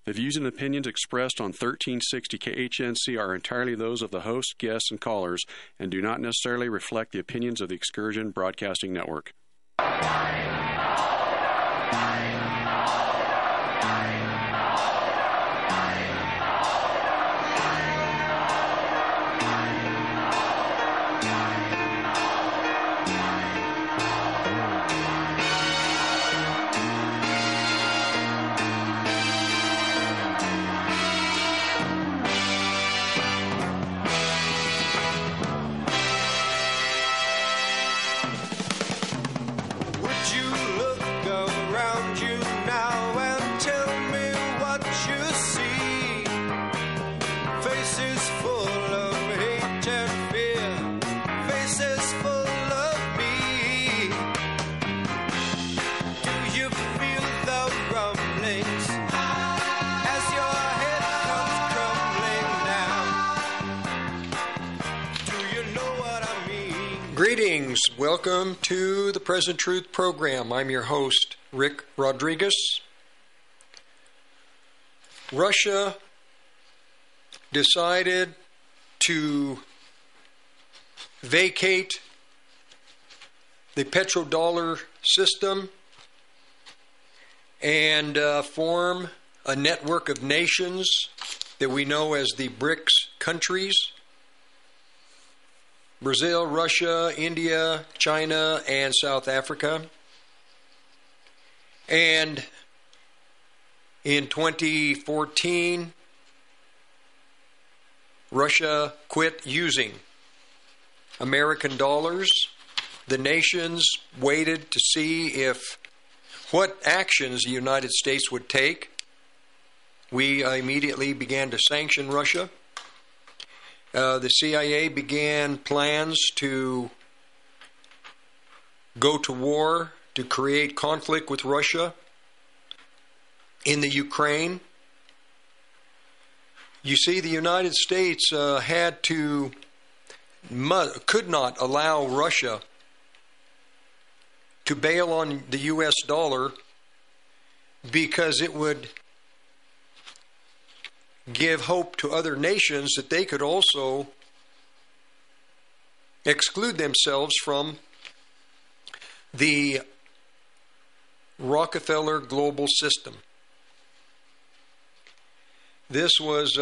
The views and opinions expressed on 1360 KHNC are entirely those of the host, guests, and callers, and do not necessarily reflect the opinions of the Excursion Broadcasting Network. Greetings. Welcome to the Present Truth program. I'm your host, Rick Rodriguez. Russia decided to vacate the petrodollar system and form a network of nations that we know as the BRICS countries. Brazil, Russia, India, China, and South Africa. And in 2014, Russia quit using American dollars. The nations waited to see what actions the United States would take. We immediately began to sanction Russia. The CIA began plans to go to war to create conflict with Russia in the Ukraine. You see, the United States could not allow Russia to bail on the U.S. dollar because it would give hope to other nations that they could also exclude themselves from the Rockefeller global system. This was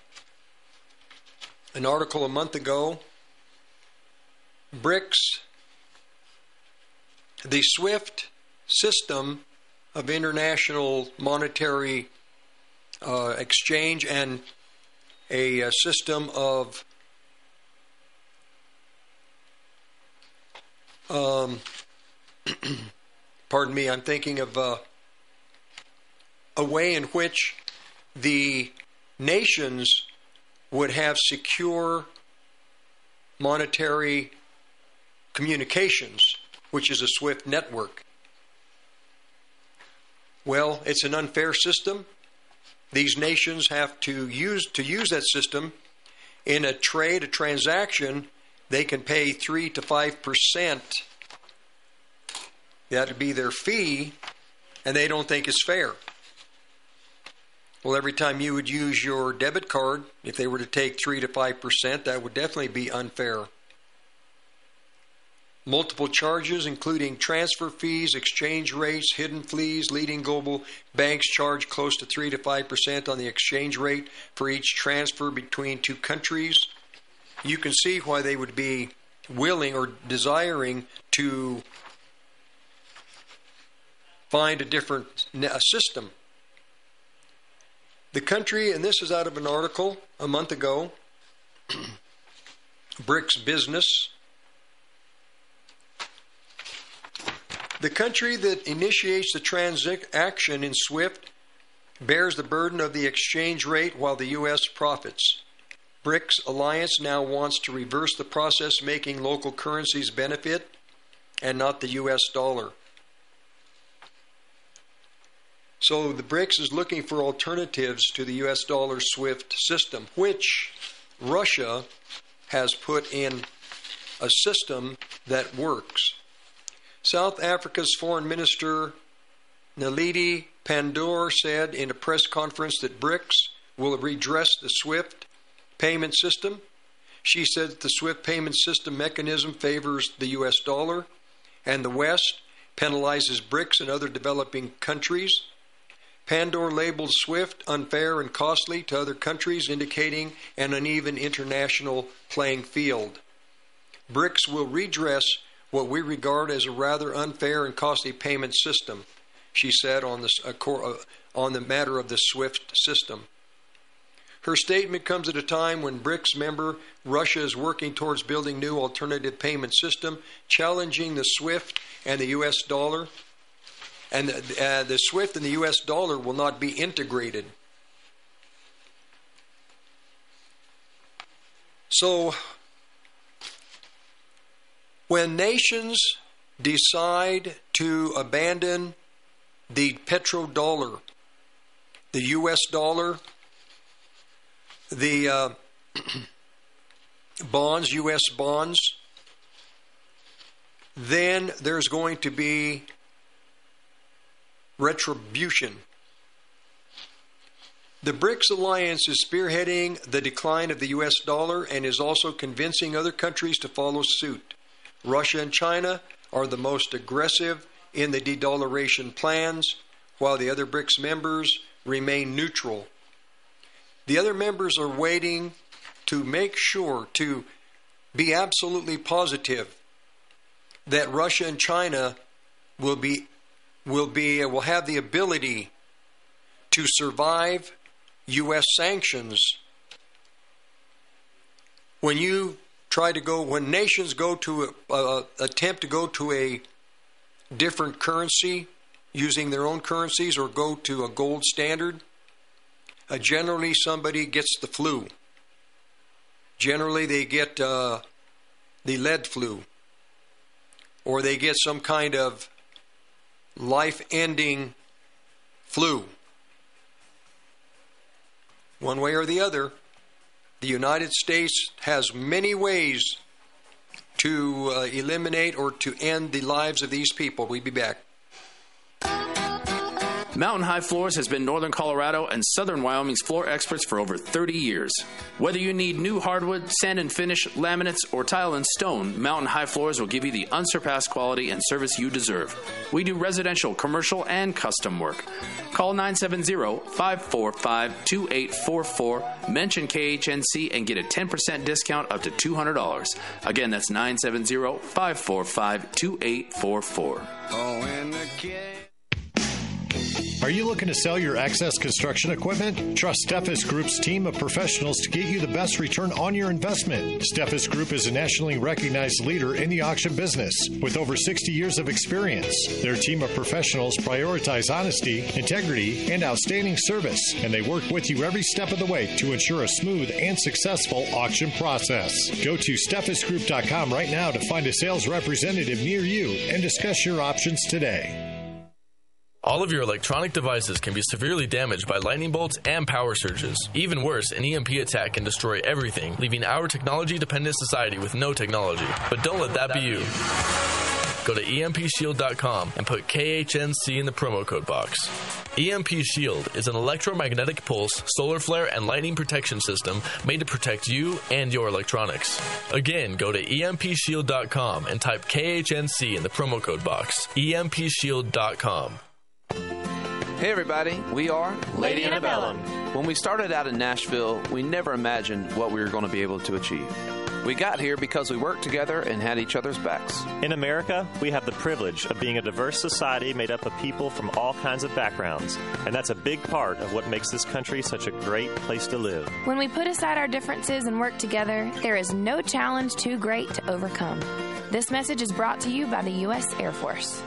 an article a month ago. BRICS, the SWIFT system of international monetary exchange and a system of pardon me, I'm thinking of a way in which the nations would have secure monetary communications, which is a SWIFT network. Well, it's an unfair system. These nations have to use that system in a transaction. They can pay 3 to 5%. That would be their fee, and they don't think it's fair. Well, every time you would use your debit card, if they were to take 3 to 5%, that would definitely be unfair. Multiple charges, including transfer fees, exchange rates, hidden fees. Leading global banks charge close to 3 to 5% on the exchange rate for each transfer between two countries. You can see why they would be willing or desiring to find a different system. The country, and this is out of an article a month ago, BRICS Business. The country that initiates the transaction in SWIFT bears the burden of the exchange rate while the U.S. profits. BRICS Alliance now wants to reverse the process, making local currencies benefit and not the U.S. dollar. So the BRICS is looking for alternatives to the U.S. dollar SWIFT system, which Russia has put in a system that works. South Africa's Foreign Minister Naledi Pandor said in a press conference that BRICS will redress the SWIFT payment system. She said that the SWIFT payment system mechanism favors the U.S. dollar, and the West penalizes BRICS and other developing countries. Pandor labeled SWIFT unfair and costly to other countries, indicating an uneven international playing field. BRICS will redress what we regard as a rather unfair and costly payment system, she said on the matter of the SWIFT system. Her statement comes at a time when BRICS member Russia is working towards building new alternative payment system, challenging the SWIFT and the U.S. dollar. And the SWIFT and the U.S. dollar will not be integrated. So, when nations decide to abandon the petrodollar, the U.S. dollar, the bonds, U.S. bonds, then there's going to be retribution. The BRICS alliance is spearheading the decline of the U.S. dollar and is also convincing other countries to follow suit. Russia and China are the most aggressive in the de-dollarization plans, while the other BRICS members remain neutral. The other members are waiting to make sure, to be absolutely positive, that Russia and China will have the ability to survive U.S. sanctions. When nations go to attempt to go to a different currency using their own currencies or go to a gold standard, generally somebody gets the flu. Generally they get the lead flu, or they get some kind of life-ending flu. One way or the other, the United States has many ways to eliminate or to end the lives of these people. We'll be back. Mountain High Floors has been Northern Colorado and Southern Wyoming's floor experts for over 30 years. Whether you need new hardwood, sand and finish, laminates, or tile and stone, Mountain High Floors will give you the unsurpassed quality and service you deserve. We do residential, commercial, and custom work. Call 970-545-2844, mention KHNC, and get a 10% discount up to $200. Again, that's 970-545-2844. Oh, and the kid. Are you looking to sell your excess construction equipment? Trust Steffes Group's team of professionals to get you the best return on your investment. Steffes Group is a nationally recognized leader in the auction business with over 60 years of experience. Their team of professionals prioritize honesty, integrity, and outstanding service, and they work with you every step of the way to ensure a smooth and successful auction process. Go to SteffesGroup.com right now to find a sales representative near you and discuss your options today. All of your electronic devices can be severely damaged by lightning bolts and power surges. Even worse, an EMP attack can destroy everything, leaving our technology-dependent society with no technology. But don't let that be you. Go to EMPShield.com and put KHNC in the promo code box. EMP Shield is an electromagnetic pulse, solar flare, and lightning protection system made to protect you and your electronics. Again, go to EMPShield.com and type KHNC in the promo code box. EMPShield.com. Hey everybody, we are Lady Antebellum. When we started out in Nashville, we never imagined what we were going to be able to achieve. We got here because we worked together and had each other's backs. In America, we have the privilege of being a diverse society made up of people from all kinds of backgrounds, and that's a big part of what makes this country such a great place to live. When we put aside our differences and work together, there is no challenge too great to overcome. This message is brought to you by the U.S. Air Force.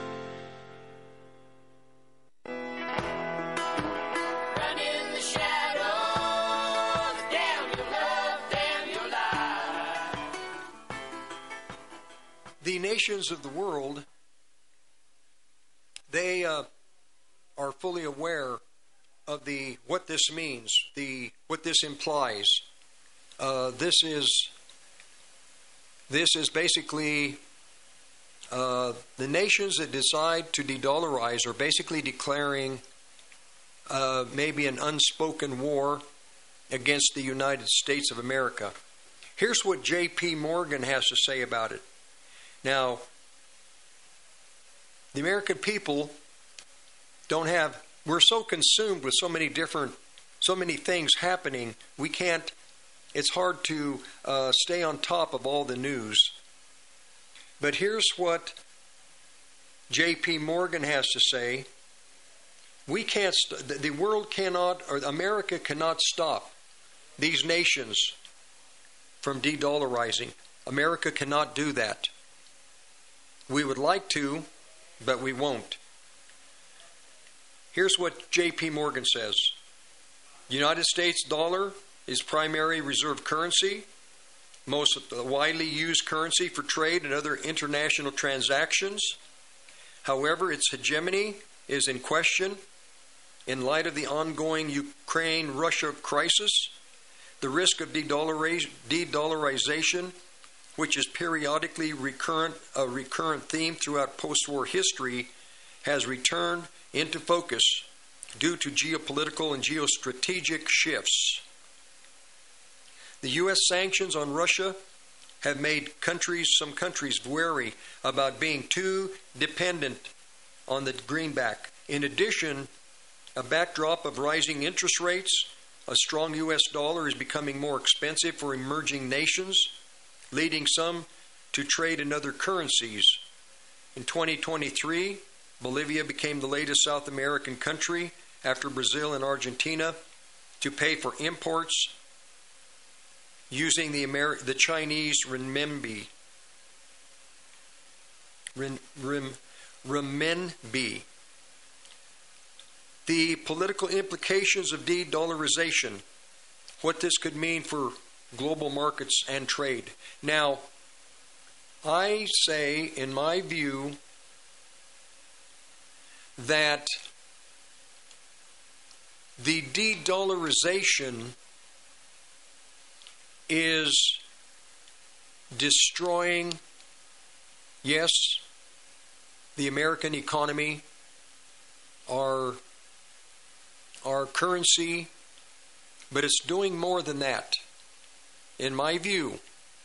The nations of the world, they are fully aware of what this means, what this implies. This is basically the nations that decide to de-dollarize are basically declaring maybe an unspoken war against the United States of America. Here's what J.P. Morgan has to say about it. Now, the American people we're so consumed with so many things happening, it's hard to stay on top of all the news. But here's what J.P. Morgan has to say. The world cannot, or America cannot stop these nations from de-dollarizing. America cannot do that. We would like to, but we won't. Here's what J.P. Morgan says. The United States dollar is primary reserve currency, most widely used currency for trade and other international transactions. However, its hegemony is in question in light of the ongoing Ukraine-Russia crisis. The risk of de-dollarization, which is periodically a recurrent theme throughout post-war history, has returned into focus due to geopolitical and geostrategic shifts. The U.S. sanctions on Russia have made some countries wary about being too dependent on the greenback. In addition, a backdrop of rising interest rates, a strong U.S. dollar is becoming more expensive for emerging nations, leading some to trade in other currencies. In 2023, Bolivia became the latest South American country after Brazil and Argentina to pay for imports using the Chinese renminbi. Renminbi. The political implications of de-dollarization, what this could mean for global markets and trade. Now, I say, in my view, that the de-dollarization is destroying, yes, the American economy, our currency, but it's doing more than that. In my view,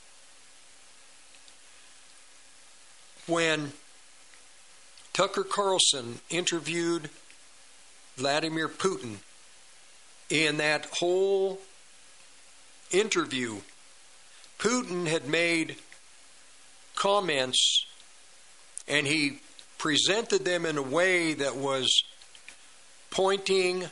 when Tucker Carlson interviewed Vladimir Putin, in that whole interview, Putin had made comments and he presented them in a way that was pointing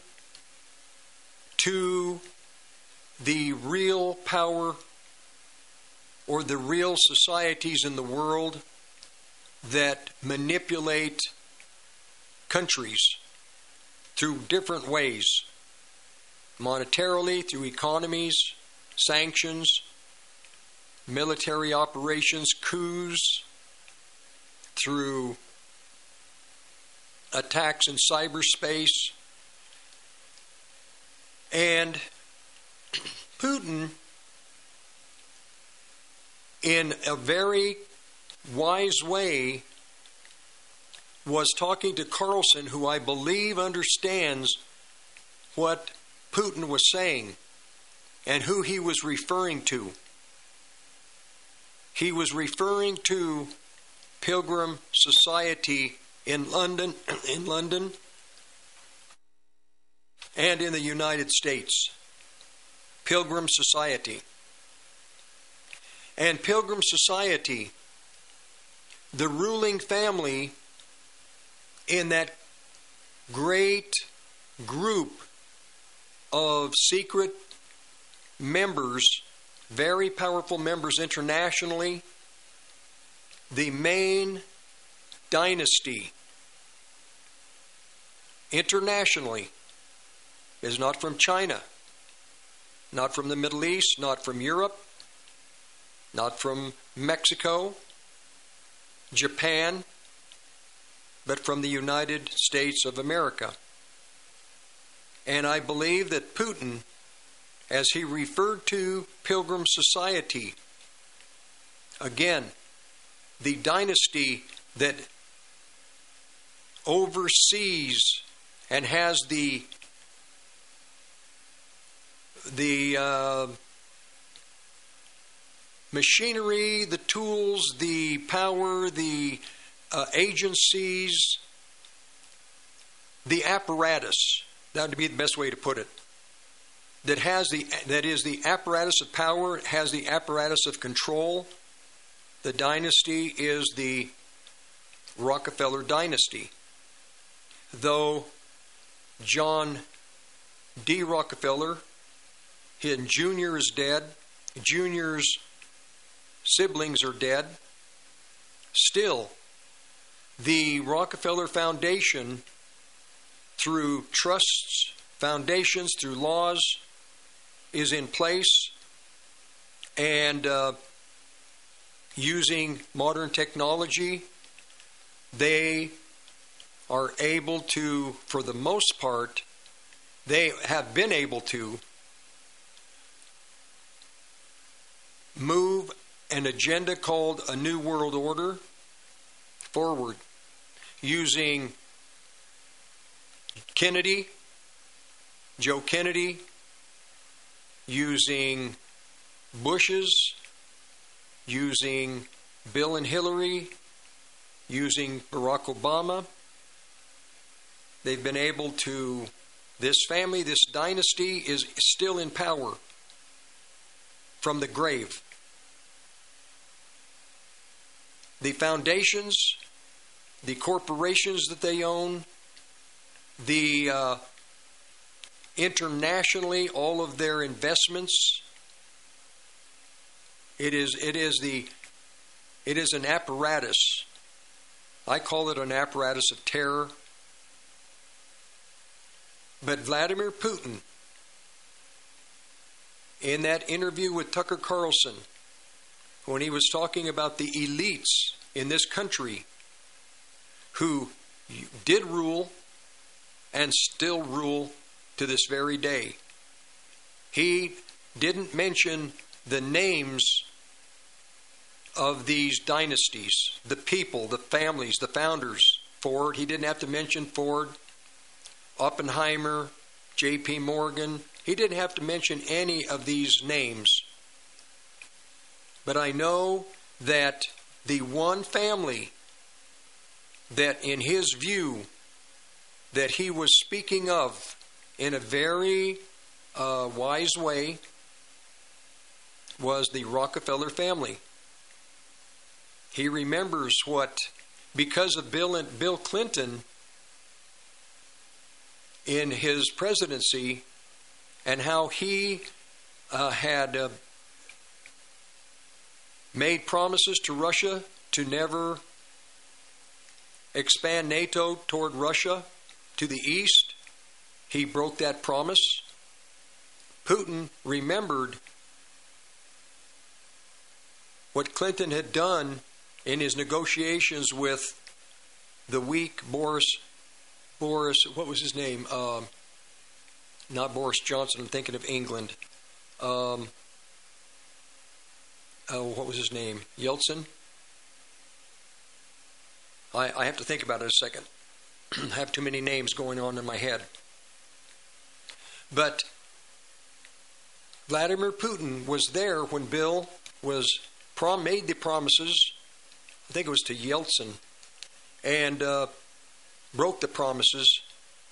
to the real power or the real societies in the world that manipulate countries through different ways, monetarily, through economies, sanctions, military operations, coups, through attacks in cyberspace. And Putin, in a very wise way, was talking to Carlson, who I believe understands what Putin was saying and who he was referring to. He was referring to Pilgrim Society in London and in the United States. Pilgrim Society. And Pilgrim Society, the ruling family in that great group of secret members, very powerful members internationally, the main dynasty internationally is not from China, not from the Middle East, not from Europe, not from Mexico, Japan, but from the United States of America. And I believe that Putin, as he referred to Pilgrim Society, again, the dynasty that oversees and has the the machinery, the tools, the power, the agencies, the apparatus. That would be the best way to put it. That is the apparatus of power, has the apparatus of control. The dynasty is the Rockefeller dynasty. Though John D. Rockefeller, his Jr. is dead, Jr.'s siblings are dead, still the Rockefeller Foundation, through trusts, foundations, through laws, is in place, and using modern technology, they are able to, for the most part, they have been able to move an agenda called a New World Order forward, using Joe Kennedy, using Bushes, using Bill and Hillary, using Barack Obama. They've been able to, this family, this dynasty is still in power from the grave. The foundations, the corporations that they own, the internationally, all of their investments, it is an apparatus. I call it an apparatus of terror. But Vladimir Putin, in that interview with Tucker Carlson, when he was talking about the elites in this country who did rule and still rule to this very day, he didn't mention the names of these dynasties, the people, the families, the founders. Ford, he didn't have to mention Ford, Oppenheimer, J.P. Morgan. He didn't have to mention any of these names. But I know that the one family that, in his view, that he was speaking of in a very wise way was the Rockefeller family. He remembers what, because of Bill Clinton in his presidency, and how he had made promises to Russia to never expand NATO toward Russia to the east. He broke that promise. Putin remembered what Clinton had done in his negotiations with the weak Boris, what was his name? Not Boris Johnson, I'm thinking of England. What was his name? Yeltsin? I have to think about it a second. I have too many names going on in my head. But Vladimir Putin was there when Bill made the promises, I think it was to Yeltsin, and broke the promises.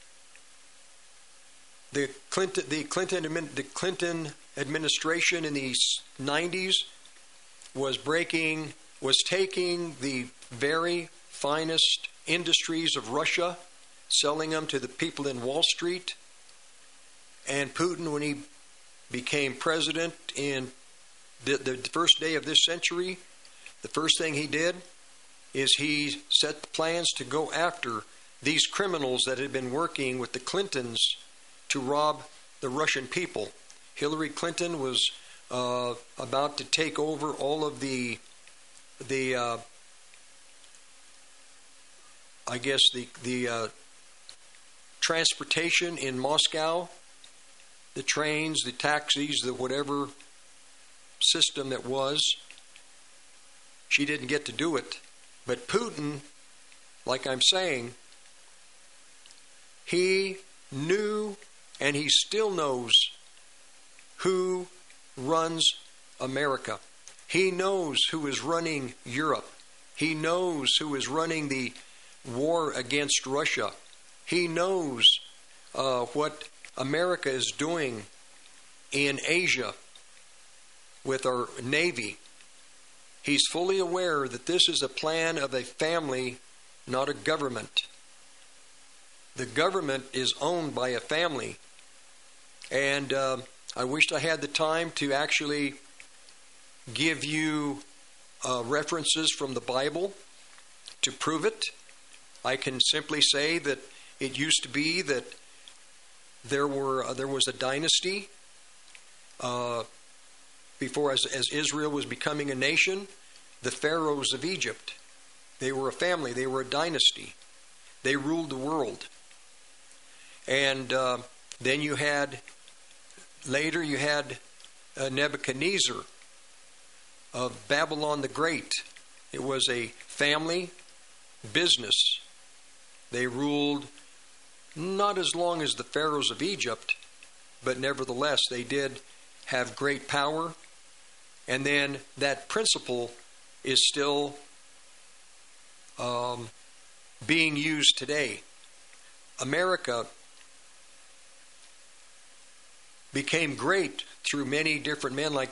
The Clinton administration in the 90s was taking the very finest industries of Russia, selling them to the people in Wall Street. And Putin, when he became president in the first day of this century, the first thing he did is he set the plans to go after these criminals that had been working with the Clintons to rob the Russian people. Hillary Clinton was about to take over all of the transportation in Moscow, the trains, the taxis, the whatever system that was. She didn't get to do it. But Putin, like I'm saying, he knew, and he still knows, who runs America. He knows who is running Europe. He knows who is running the war against Russia. He knows what America is doing in Asia with our Navy. He's fully aware that this is a plan of a family, not a government. The government is owned by a family. And I wished I had the time to actually give you references from the Bible to prove it. I can simply say that it used to be that there was a dynasty before, as Israel was becoming a nation, the pharaohs of Egypt. They were a family. They were a dynasty. They ruled the world. And then later you had Nebuchadnezzar of Babylon the Great. It was a family business. They ruled not as long as the pharaohs of Egypt, but nevertheless they did have great power. And then that principle is still being used today. America became great through many different men like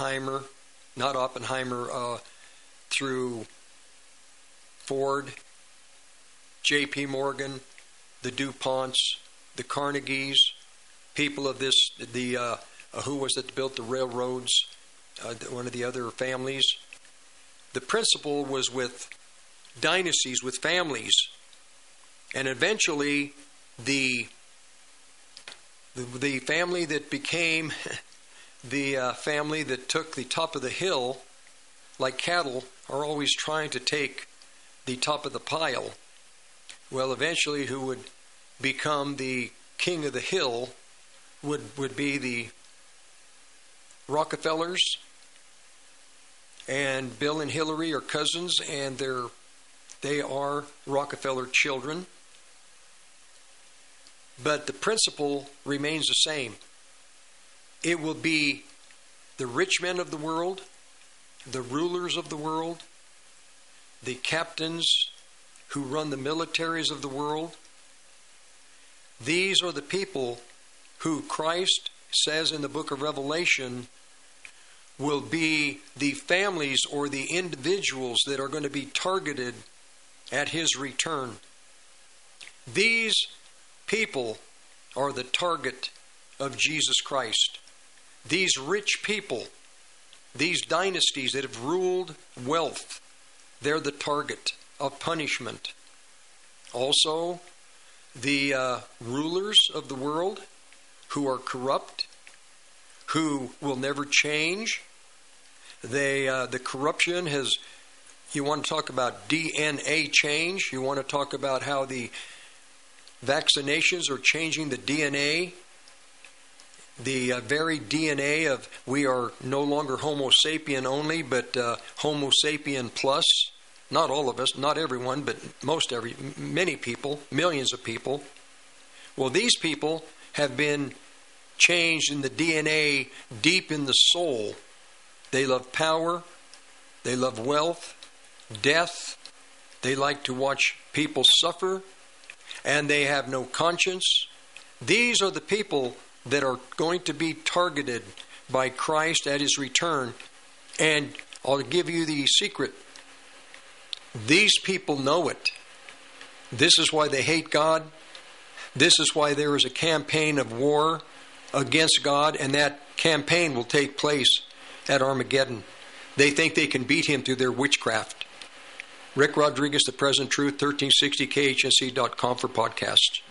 through Ford, J.P. Morgan, the DuPonts, the Carnegies, people of this, who was it that built the railroads, one of the other families. The principle was with dynasties, with families, and eventually the family that became the family that took the top of the hill, like cattle, are always trying to take the top of the pile. Well, eventually who would become the king of the hill would be the Rockefellers, and Bill and Hillary are cousins, and they are Rockefeller children. But the principle remains the same. It will be the rich men of the world, the rulers of the world, the captains who run the militaries of the world. These are the people who Christ says in the book of Revelation will be the families or the individuals that are going to be targeted at His return. These people are the target of Jesus Christ. These rich people, these dynasties that have ruled wealth, they're the target of punishment. Also, the rulers of the world who are corrupt, who will never change. The corruption has, you want to talk about DNA change, you want to talk about how the vaccinations are changing the DNA, the very DNA of we are no longer Homo sapien only, but Homo sapien plus. Not all of us, not everyone, but many people, millions of people. Well, these people have been changed in the DNA deep in the soul. They love power, they love wealth, death, they like to watch people suffer, and they have no conscience. These are the people that are going to be targeted by Christ at His return. And I'll give you the secret. These people know it. This is why they hate God. This is why there is a campaign of war against God, and that campaign will take place at Armageddon. They think they can beat Him through their witchcraft. Rick Rodriguez, The Present Truth, 1360khnc.com for podcasts.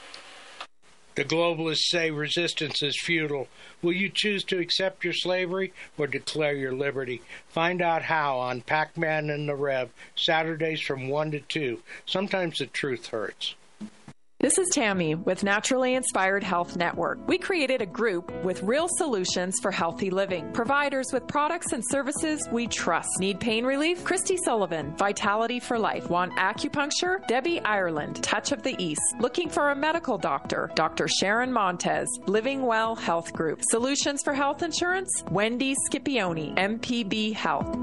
The globalists say resistance is futile. Will you choose to accept your slavery or declare your liberty? Find out how on Pac-Man and the Rev, Saturdays from 1 to 2. Sometimes the truth hurts. This is Tammy with Naturally Inspired Health Network. We created a group with real solutions for healthy living. Providers with products and services we trust. Need pain relief? Christy Sullivan, Vitality for Life. Want acupuncture? Debbie Ireland, Touch of the East. Looking for a medical doctor? Dr. Sharon Montez, Living Well Health Group. Solutions for health insurance? Wendy Scipione, MPB Health.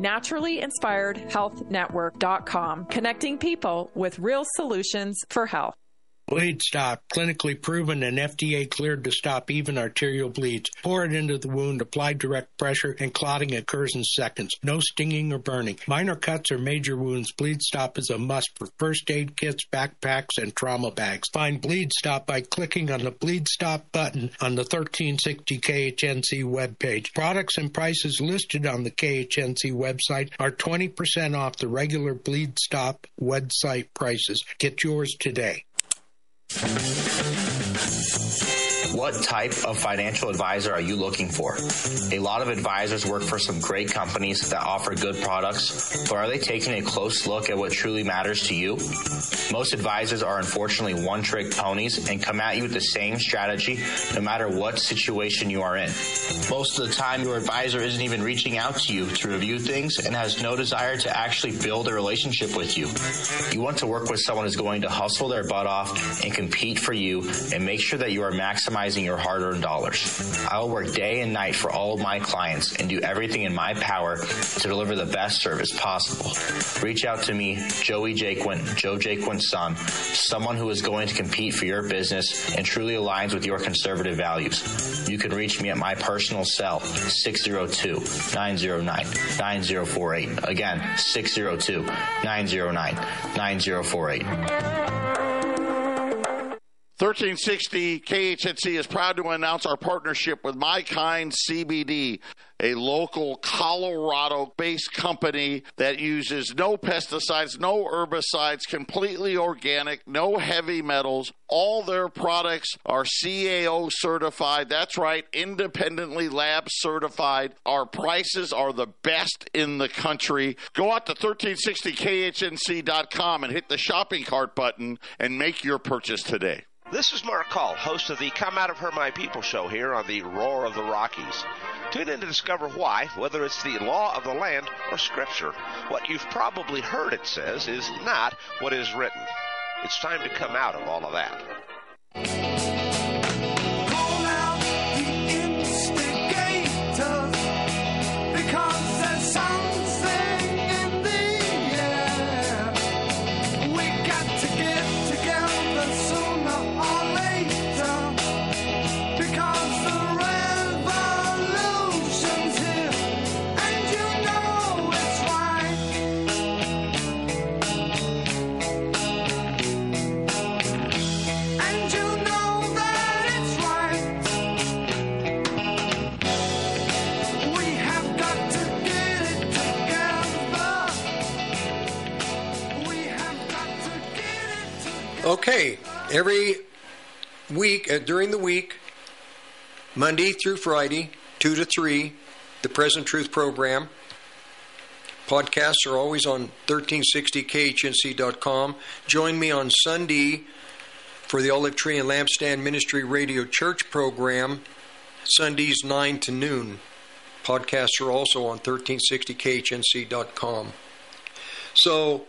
NaturallyInspiredHealthNetwork.com. Connecting people with real solutions for health. Bleed Stop, clinically proven and FDA cleared to stop even arterial bleeds. Pour it into the wound, apply direct pressure, and clotting occurs in seconds. No stinging or burning. Minor cuts or major wounds, Bleed Stop is a must for first aid kits, backpacks, and trauma bags. Find Bleed Stop by clicking on the Bleed Stop button on the 1360 KHNC webpage. Products and prices listed on the KHNC website are 20% off the regular Bleed Stop website prices. Get yours today. What type of financial advisor are you looking for? A lot of advisors work for some great companies that offer good products, but are they taking a close look at what truly matters to you? Most advisors are unfortunately one-trick ponies and come at you with the same strategy no matter what situation you are in. Most of the time, your advisor isn't even reaching out to you to review things and has no desire to actually build a relationship with you. You want to work with someone who's going to hustle their butt off and compete for you and make sure that you are maximizing your hard-earned dollars. I will work day and night for all of my clients and do everything in my power to deliver the best service possible. Reach out to me, Joey Jaquint, Joe Jaquint's son, someone who is going to compete for your business and truly aligns with your conservative values. You can reach me at my personal cell, 602-909-9048. Again, 602-909-9048. 1360 KHNC is proud to announce our partnership with My Kind CBD, a local Colorado-based company that uses no pesticides, no herbicides, completely organic, no heavy metals. All their products are CAO certified. That's right, independently lab certified. Our prices are the best in the country. Go out to 1360khnc.com and hit the shopping cart button and make your purchase today. This is Mark Call, host of the Come Out of Her My People show here on the Roar of the Rockies. Tune in to discover why, whether it's the law of the land or Scripture, what you've probably heard it says is not what is written. It's time to come out of all of that. Call out the instigators, because there's something in the air. We got to get together sooner or later, because the revolution's here, and you know it's right. And you know that it's right. We have got to get it together. We have got to get it together. Okay, every week, during the week, Monday through Friday, 2 to 3, the Present Truth program. Podcasts are always on 1360khnc.com. Join me on Sunday for the Olive Tree and Lampstand Ministry Radio Church program, Sundays 9 to noon. Podcasts are also on 1360khnc.com. So,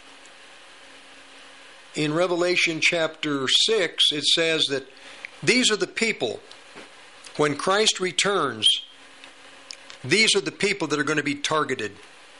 in Revelation chapter 6, it says that these are the people, when Christ returns, these are the people that are going to be targeted.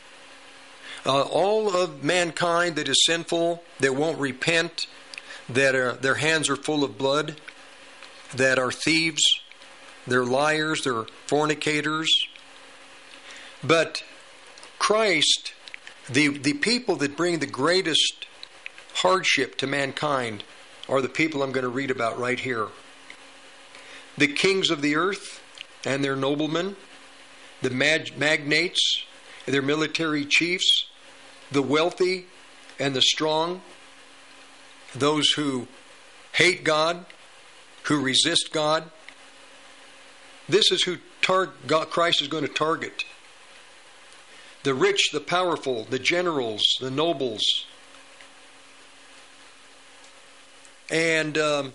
All of mankind that is sinful, that won't repent, that their hands are full of blood, that are thieves, they're liars, they're fornicators. But Christ, the people that bring the greatest hardship to mankind are the people I'm going to read about right here. The kings of the earth and their noblemen, the magnates, their military chiefs, the wealthy and the strong, those who hate God, who resist God. This is who Christ is going to target. The rich, the powerful, the generals, the nobles. And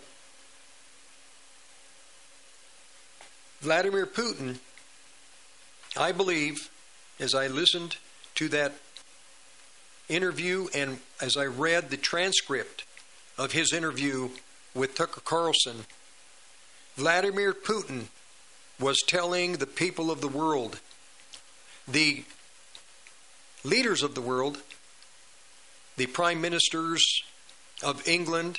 Vladimir Putin, I believe, as I listened to that interview and as I read the transcript of his interview with Tucker Carlson, Vladimir Putin was telling the people of the world, the leaders of the world, the prime ministers of England,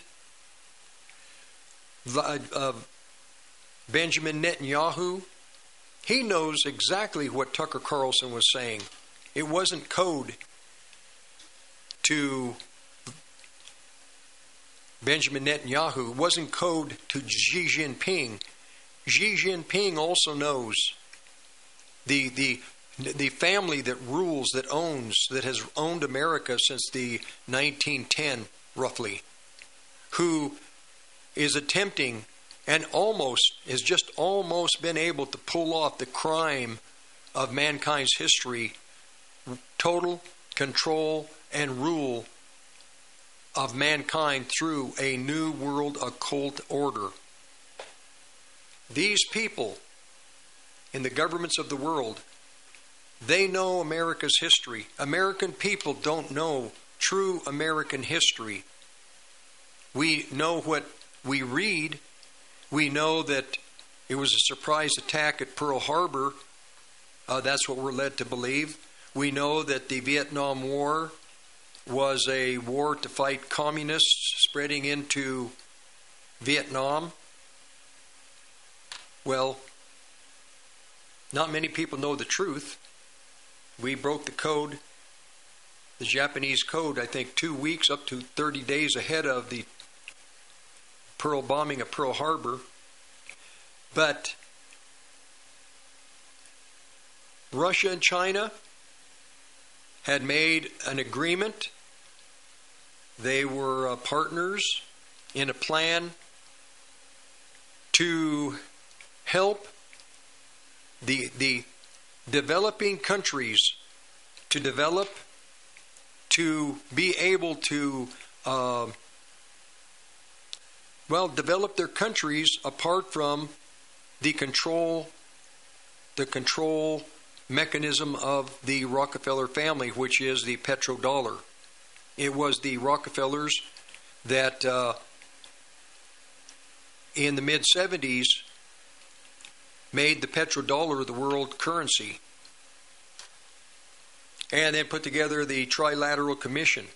Benjamin Netanyahu, he knows exactly what Tucker Carlson was saying. It wasn't code to Benjamin Netanyahu. It wasn't code to Xi Jinping. Xi Jinping also knows the family that rules, that has owned America since the 1910, roughly, who is attempting and has just almost been able to pull off the crime of mankind's history, total control and rule of mankind through a new world occult order. These people in the governments of the world, they know America's history. American people don't know true American history. We know what we read. We know that it was a surprise attack at Pearl Harbor. That's what we're led to believe. We know that the Vietnam War was a war to fight communists spreading into Vietnam. Well, not many people know the truth. We broke the code, the Japanese code, I think 2 weeks up to 30 days ahead of the bombing of Pearl Harbor. But Russia and China had made an agreement. They were partners in a plan to help the developing countries to develop, to be able to develop their countries apart from the control mechanism of the Rockefeller family, which is the petrodollar. It was the Rockefellers that in the mid-70s made the petrodollar the world currency, and then put together the Trilateral Commission.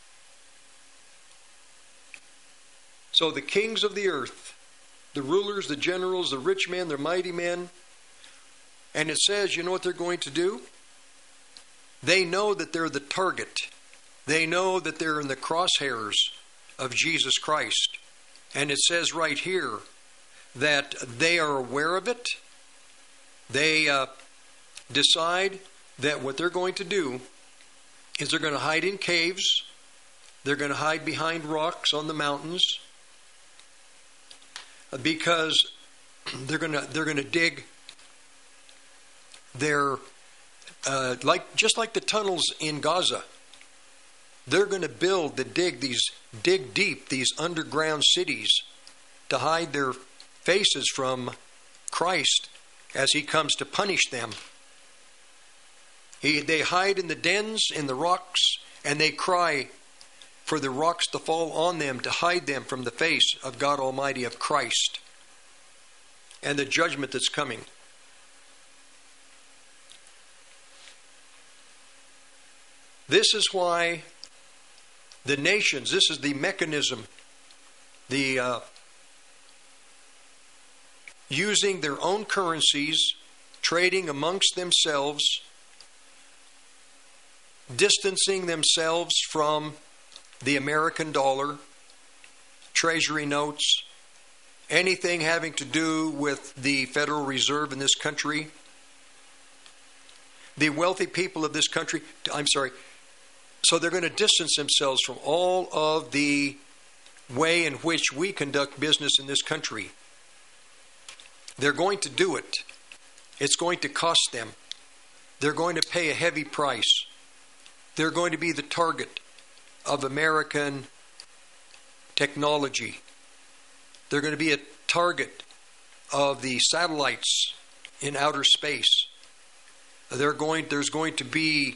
So the kings of the earth, the rulers, the generals, the rich men, the mighty men, and it says, you know what they're going to do? They know that they're the target. They know that they're in the crosshairs of Jesus Christ. And it says right here that they are aware of it. They decide that what they're going to do is they're going to hide in caves. They're going to hide behind rocks on the mountains, because they're going to dig their just like the tunnels in Gaza. They're going to dig deep these underground cities to hide their faces from Christ as he comes to punish them. They hide in the dens, in the rocks, and they cry for the rocks to fall on them to hide them from the face of God Almighty, of Christ, and the judgment that's coming. This is why the nations, this is the mechanism, using their own currencies, trading amongst themselves, distancing themselves from the American dollar, treasury notes, anything having to do with the Federal Reserve in this country. The wealthy people of this country, so they're going to distance themselves from all of the way in which we conduct business in this country. They're going to do it. It's going to cost them. They're going to pay a heavy price. They're going to be the target of American technology They're going to be a target of the satellites in outer space. There's going to be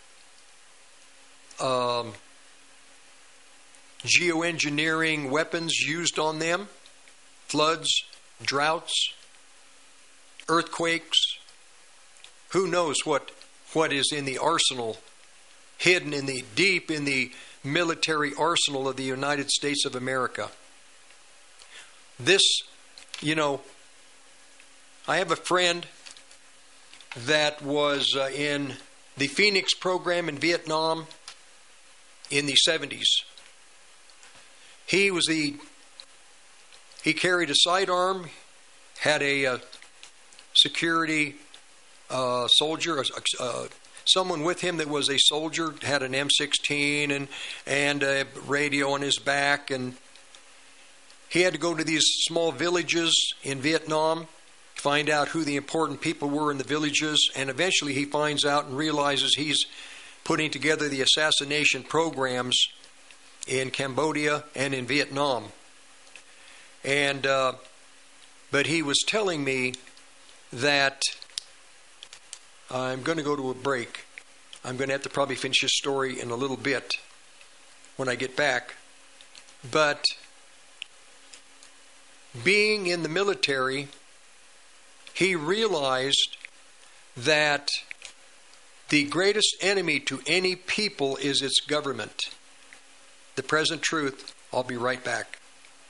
geoengineering weapons used on them, floods, droughts, earthquakes. Who knows what is in the arsenal, hidden deep in the military arsenal of the United States of America. This, I have a friend that was in the Phoenix program in Vietnam in the 70s. He carried a sidearm, had a security soldier, someone with him that was a soldier, had an M16 and a radio on his back, and he had to go to these small villages in Vietnam, find out who the important people were in the villages, and eventually he finds out and realizes he's putting together the assassination programs in Cambodia and in Vietnam. And but he was telling me that I'm going to go to a break. I'm going to have to probably finish his story in a little bit when I get back. But being in the military, he realized that the greatest enemy to any people is its government. The present truth. I'll be right back.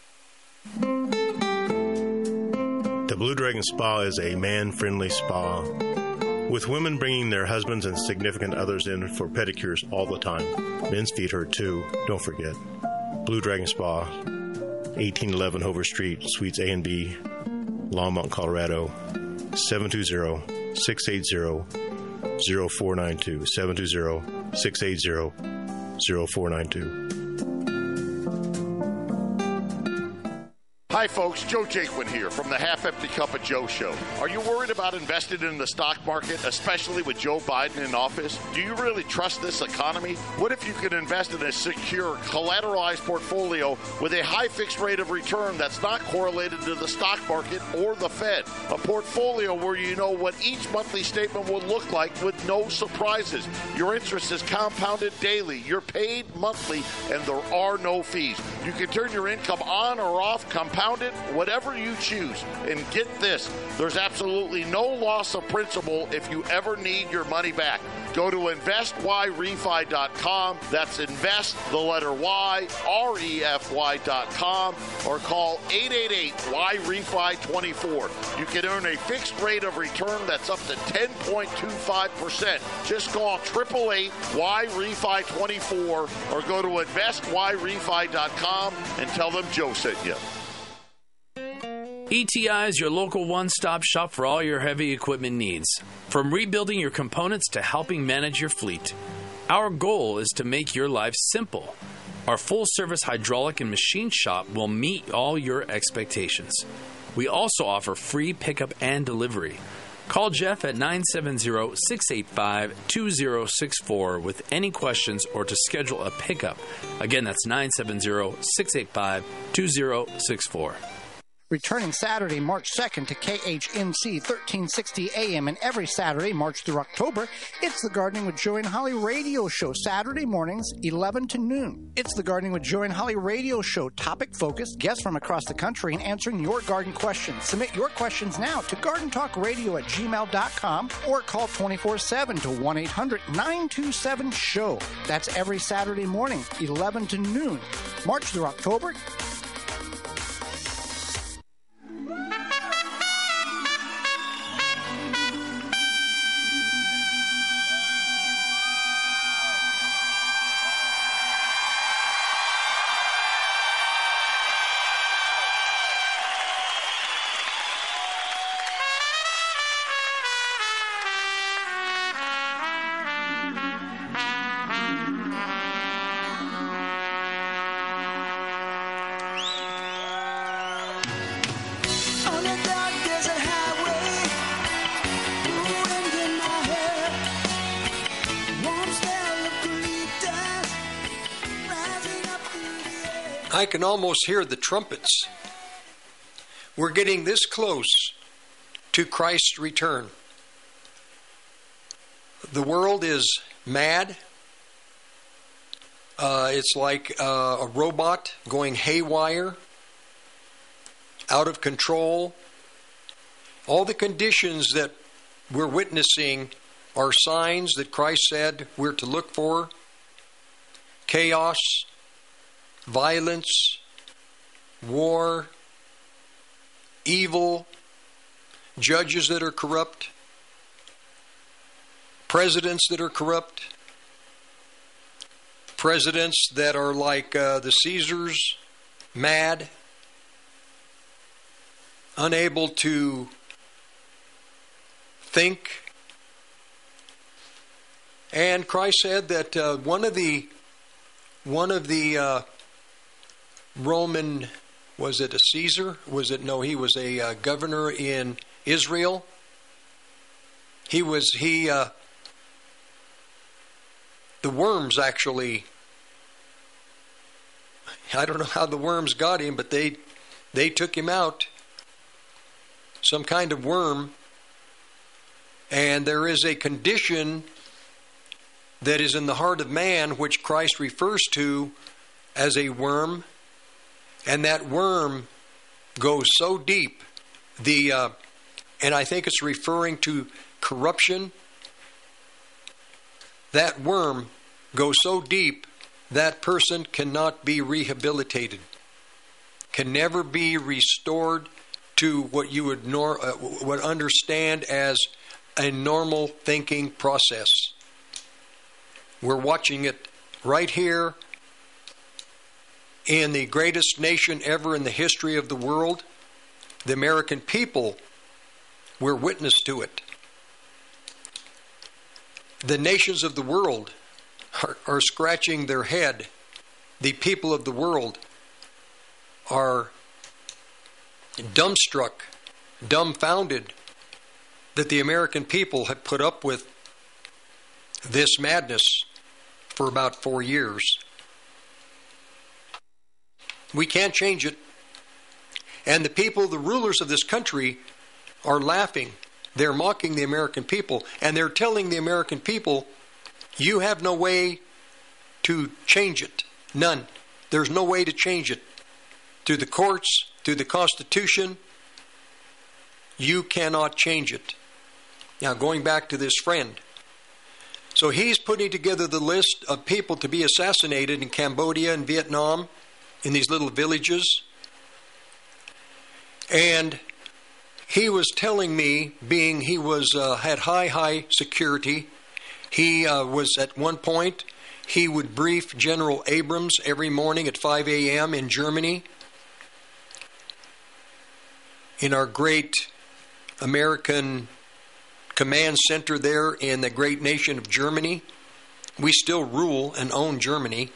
The Blue Dragon Spa is a man-friendly spa, with women bringing their husbands and significant others in for pedicures all the time. Men's feet hurt too, don't forget. Blue Dragon Spa, 1811 Hover Street, Suites A and B, Longmont, Colorado, 720-680-0492, 720-680-0492. Hi folks, Joe Jaquin here from the Half Empty Cup of Joe show. Are you worried about investing in the stock market, especially with Joe Biden in office? Do you really trust this economy? What if you could invest in a secure, collateralized portfolio with a high fixed rate of return that's not correlated to the stock market or the Fed? A portfolio where you know what each monthly statement will look like with no surprises. Your interest is compounded daily. You're paid monthly, and there are no fees. You can turn your income on or off, compound it, whatever you choose. And get this, there's absolutely no loss of principal if you ever need your money back. Go to investyrefy.com. That's invest, the letter Y, refy.com, or call 888-YREFI24. You can earn a fixed rate of return that's up to 10.25%. Just call 888-YREFI24 or go to investyrefy.com and tell them Joe sent you. ETI is your local one-stop shop for all your heavy equipment needs. From rebuilding your components to helping manage your fleet, our goal is to make your life simple. Our full-service hydraulic and machine shop will meet all your expectations. We also offer free pickup and delivery. Call Jeff at 970-685-2064 with any questions or to schedule a pickup. Again, that's 970-685-2064. Returning Saturday, March 2nd to KHNC 1360 AM, and every Saturday, March through October, it's the Gardening with Joey and Holly radio show, Saturday mornings, 11 to noon. It's the Gardening with Joey and Holly radio show, topic-focused, guests from across the country, and answering your garden questions. Submit your questions now to gardentalkradio@gmail.com or call 24/7 to 1-800-927-SHOW. That's every Saturday morning, 11 to noon. March through October. I can almost hear the trumpets We're getting this close to Christ's return. The world is mad. It's like a robot going haywire, out of control. All the conditions that we're witnessing are signs that Christ said we're to look for. Chaos, violence, war, evil, judges that are corrupt, presidents that are corrupt, presidents that are like the Caesars, mad, unable to think. And Christ said that one of the Roman, was it a Caesar? He was a governor in Israel. The worms actually, I don't know how the worms got him, but they took him out. Some kind of worm. And there is a condition that is in the heart of man, which Christ refers to as a worm. And that worm goes so deep, and I think it's referring to corruption. That worm goes so deep, that person cannot be rehabilitated, can never be restored to what you would understand as a normal thinking process. We're watching it right here in the greatest nation ever in the history of the world. The American people, we're witness to it. The nations of the world are scratching their head. The people of the world are dumbstruck, dumbfounded that the American people have put up with this madness for about 4 years. We can't change it. And the people, the rulers of this country, are laughing. They're mocking the American people. And they're telling the American people, you have no way to change it. None. There's no way to change it. Through the courts, through the Constitution, you cannot change it. Now, going back to this friend. So he's putting together the list of people to be assassinated in Cambodia and Vietnam, in these little villages. And he was telling me, being he was had high security, he was at one point, he would brief General Abrams every morning at 5 a.m. in Germany, in our great American command center there in the great nation of Germany. We still rule and own Germany.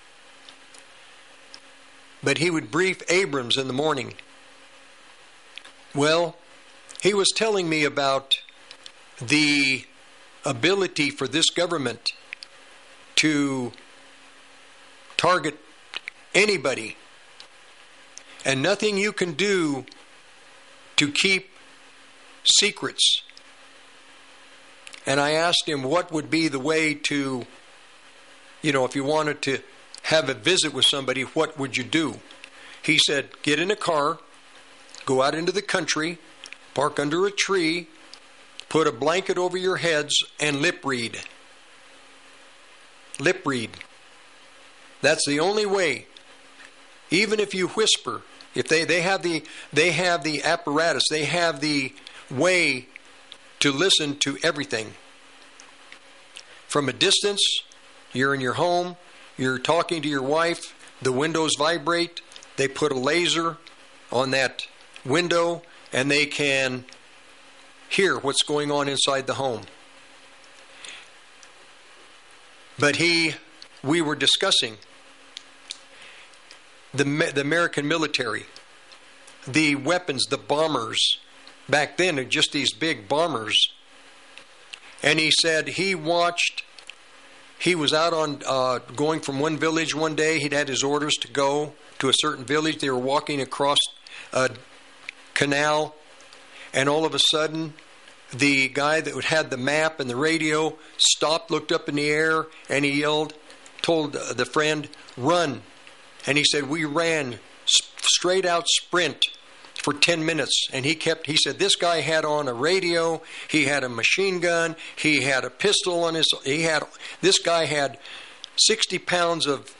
But he would brief Abrams in the morning. Well, he was telling me about the ability for this government to target anybody, and nothing you can do to keep secrets. And I asked him what would be the way to, if you wanted to have a visit with somebody, what would you do? He said, get in a car, go out into the country, park under a tree, put a blanket over your heads, and lip read. Lip read. That's the only way. Even if you whisper, if they have the apparatus, they have the way to listen to everything. From a distance, you're in your home, you're talking to your wife, the windows vibrate, they put a laser on that window, and they can hear what's going on inside the home. But we were discussing the American military, the weapons, the bombers. Back then, they're just these big bombers. And he said he was out on going from one village one day. He'd had his orders to go to a certain village. They were walking across a canal, and all of a sudden, the guy that had the map and the radio stopped, looked up in the air, and he yelled, told the friend, "Run." And he said, we ran straight out sprint for 10 minutes. And he said, this guy had on a radio, he had a machine gun, he had a pistol on this guy had 60 pounds of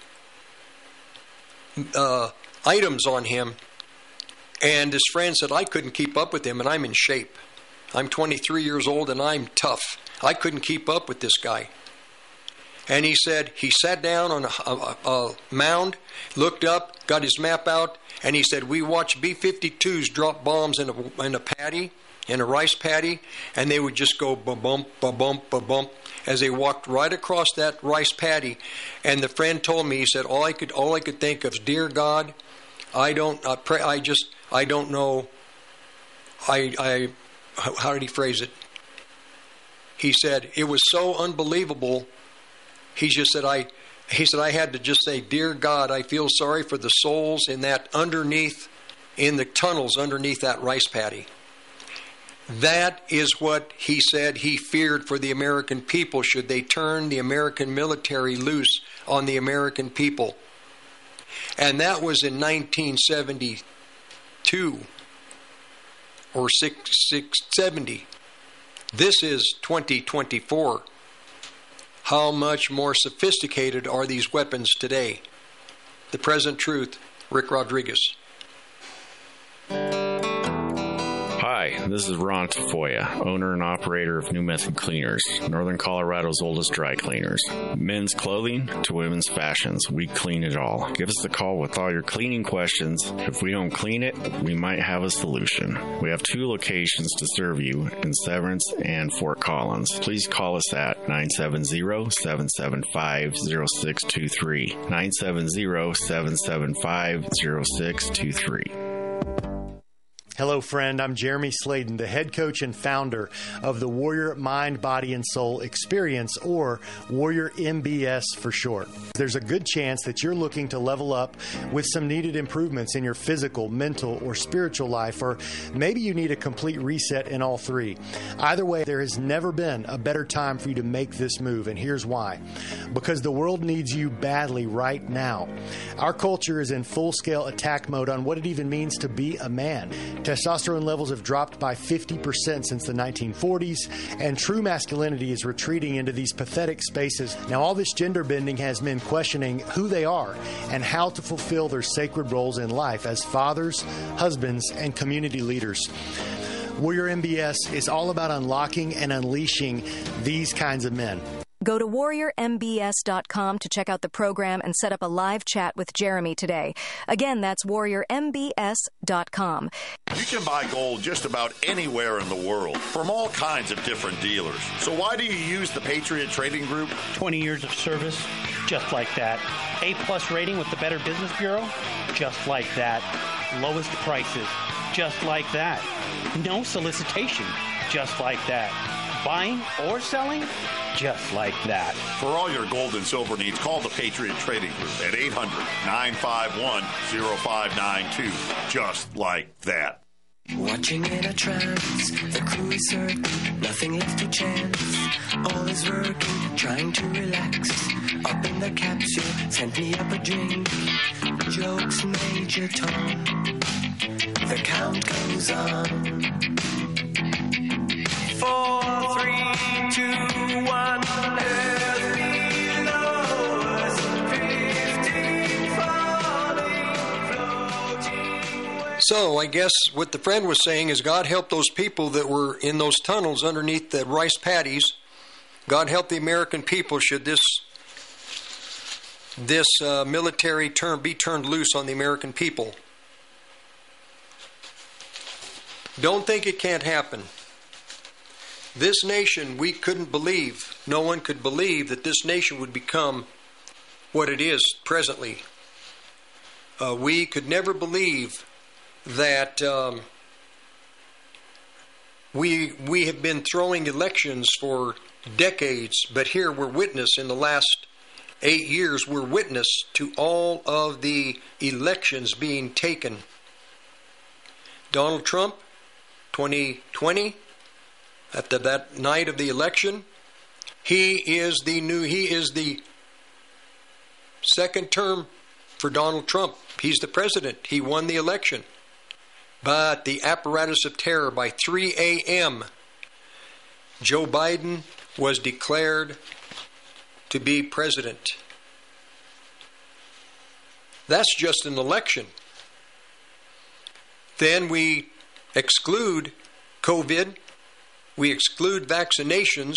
items on him. And his friend said, I couldn't keep up with him, and I'm in shape. I'm 23 years old, and I'm tough. I couldn't keep up with this guy. And he said he sat down on a mound, looked up, got his map out, and he said, we watched B-52s drop bombs in a paddy, in a rice paddy, and they would just go ba-bump, ba-bump, ba-bump, as they walked right across that rice paddy. And the friend told me, he said, all I could think of, dear God, I don't know. How did he phrase it? He said, it was so unbelievable. He just said, I had to just say, dear God, I feel sorry for the souls in the tunnels underneath that rice paddy. That is what he said he feared for the American people should they turn the American military loose on the American people. And that was in 1972 or 670. This is 2024. How much more sophisticated are these weapons today? The Present Truth, Rick Rodriguez. Hi, this is Ron Tafoya, owner and operator of New Method Cleaners, Northern Colorado's oldest dry cleaners. Men's clothing to women's fashions, we clean it all. Give us a call with all your cleaning questions. If we don't clean it, we might have a solution. We have 2 locations to serve you in Severance and Fort Collins. Please call us at 970-775-0623, 970-775-0623. Hello, friend. I'm Jeremy Sladen, the head coach and founder of the Warrior Mind, Body, and Soul Experience, or Warrior MBS for short. There's a good chance that you're looking to level up with some needed improvements in your physical, mental, or spiritual life, or maybe you need a complete reset in all 3. Either way, there has never been a better time for you to make this move, and here's why. Because the world needs you badly right now. Our culture is in full-scale attack mode on what it even means to be a man. Testosterone levels have dropped by 50% since the 1940s, and true masculinity is retreating into these pathetic spaces. Now, all this gender bending has men questioning who they are and how to fulfill their sacred roles in life as fathers, husbands, and community leaders. Warrior MBS is all about unlocking and unleashing these kinds of men. Go to warriormbs.com to check out the program and set up a live chat with Jeremy today. Again, that's warriormbs.com. You can buy gold just about anywhere in the world from all kinds of different dealers. So why do you use the Patriot Trading Group? 20 years of service, just like that. A-plus rating with the Better Business Bureau, just like that. Lowest prices, just like that. No solicitation, just like that. Buying or selling, just like that. For all your gold and silver needs, call the Patriot Trading Group at 800-951-0592. Just like that. Watching in a trance, the crew is certain, nothing left to chance. All is working, trying to relax. Up in the capsule, sent me up a drink. Jokes, Major Tom. The count goes on. 4, 3, 2, 1. So I guess what the friend was saying is God help those people that were in those tunnels underneath the rice paddies. God help the American people should this military be turned loose on the American people. Don't think it can't happen. This nation, we couldn't believe, no one could believe that this nation would become what it is presently. We could never believe that we have been throwing elections for decades, but here we're witness in the last 8 years, we're witness to all of the elections being taken. Donald Trump, 2020, after that night of the election, he is the second term for Donald Trump. He's the president. He won the election. But the apparatus of terror, by 3 a.m., Joe Biden was declared to be president. That's just an election. Then we exclude COVID. We exclude vaccinations.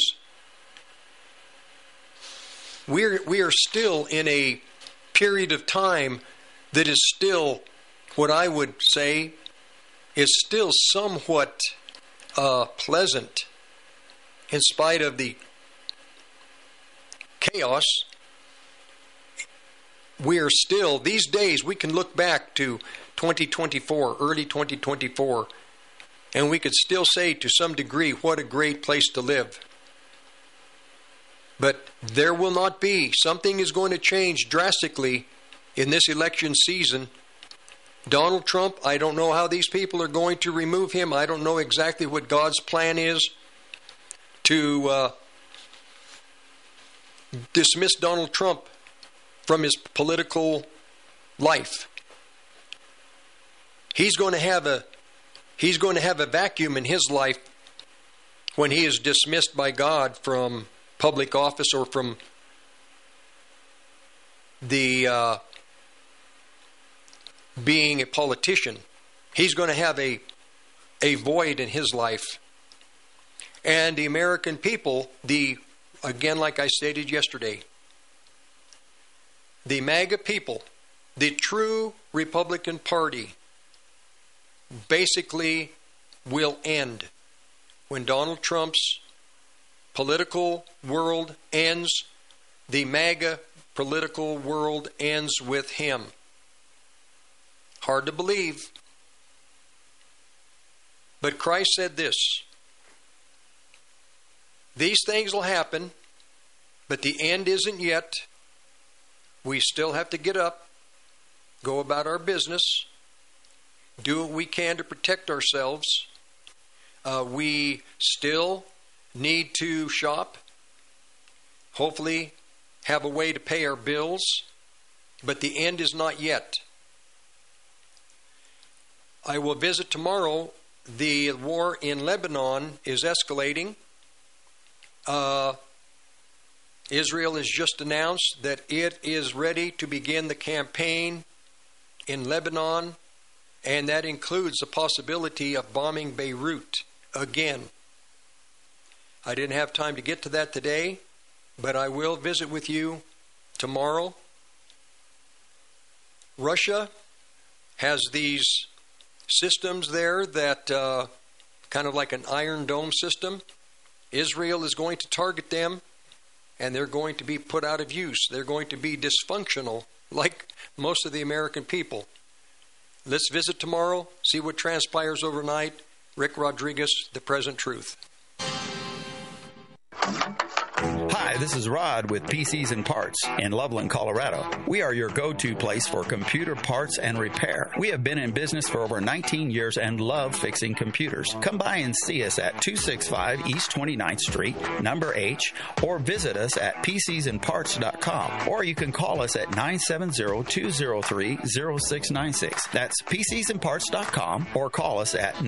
We are still in a period of time that is still, what I would say, is still somewhat pleasant in spite of the chaos. We are still, these days, we can look back to 2024, early 2024, and we could still say to some degree, what a great place to live. But there will not be. Something is going to change drastically in this election season. Donald Trump, I don't know how these people are going to remove him. I don't know exactly what God's plan is to dismiss Donald Trump from his political life. He's going to have a vacuum in his life when he is dismissed by God from public office or from the being a politician. He's going to have a void in his life. And the American people, again, like I stated yesterday, the MAGA people, the true Republican Party, basically will end when Donald Trump's political world ends. The MAGA political world ends with him. Hard to believe. But Christ said this: these things will happen, but the end isn't yet. We still have to get up, go about our business, do what we can to protect ourselves. We still need to shop, hopefully have a way to pay our bills, but the end is not yet. I will visit tomorrow. The war in Lebanon is escalating. Israel has just announced that it is ready to begin the campaign in Lebanon, and that includes the possibility of bombing Beirut again. I didn't have time to get to that today, but I will visit with you tomorrow. Russia has these systems there that kind of like an Iron Dome system. Israel is going to target them, and they're going to be put out of use. They're going to be dysfunctional, like most of the American people. Let's visit tomorrow, see what transpires overnight. Rick Rodriguez, The Present Truth. Hi, this is Rod with PCs and Parts in Loveland, Colorado. We are your go-to place for computer parts and repair. We have been in business for over 19 years and love fixing computers. Come by and see us at 265 East 29th Street, number H, or visit us at PCsandParts.com. Or you can call us at 970-203-0696. That's PCsandParts.com, or call us at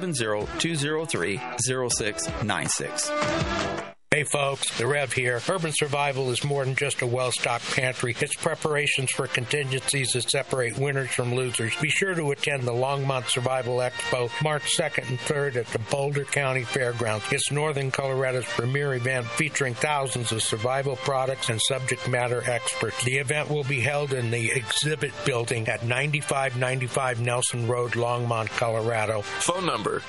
970-203-0696. Hey folks, the Rev here. Urban Survival is more than just a well-stocked pantry. It's preparations for contingencies that separate winners from losers. Be sure to attend the Longmont Survival Expo March 2nd and 3rd at the Boulder County Fairgrounds. It's Northern Colorado's premier event featuring thousands of survival products and subject matter experts. The event will be held in the exhibit building at 9595 Nelson Road, Longmont, Colorado. Phone number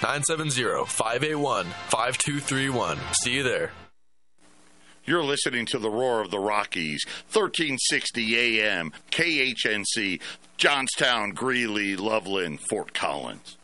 970-581-5231. See you there. You're listening to the Roar of the Rockies, 1360 AM, KHNC, Johnstown, Greeley, Loveland, Fort Collins.